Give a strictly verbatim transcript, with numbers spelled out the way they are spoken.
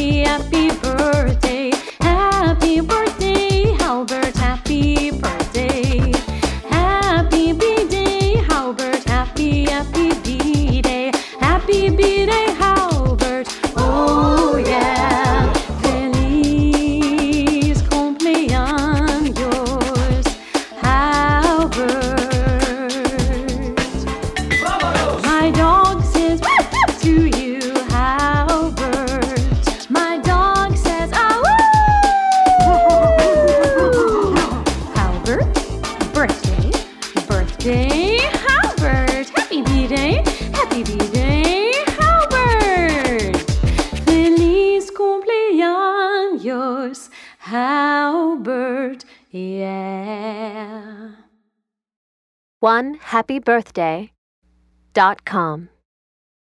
happy, happy birthday. Happy birthday, Halbert, happy birthday. Happy B-Day, Halbert, happy, happy B-Day. Happy B-Day, Halbert, oh yeah. Feliz cumpleaños, Halbert. My dog says woof woof to you, Halbert. My dog says ah woo. Halbert, birthday, birthday, Halbert. Happy B-Day, happy B-Day, Halbert. Feliz cumpleaños, Halbert, yeah. one happy birthday dot com